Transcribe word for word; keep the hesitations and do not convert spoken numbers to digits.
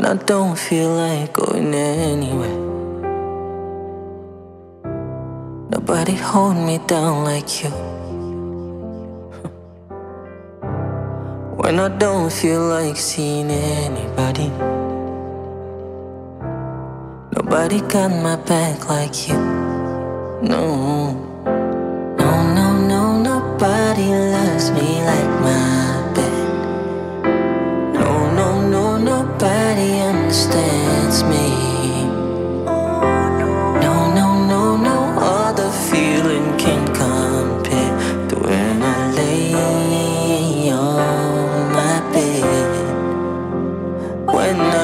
when I don't feel like going anywhere. Nobody hold me down like you. When I don't feel like seeing anybody. Nobody got my back like you. No, no, no, no, nobody loves me like my bed. No, no, no, nobody understands me. No, no, no, no other feeling can compare to when I lay on my bed. When I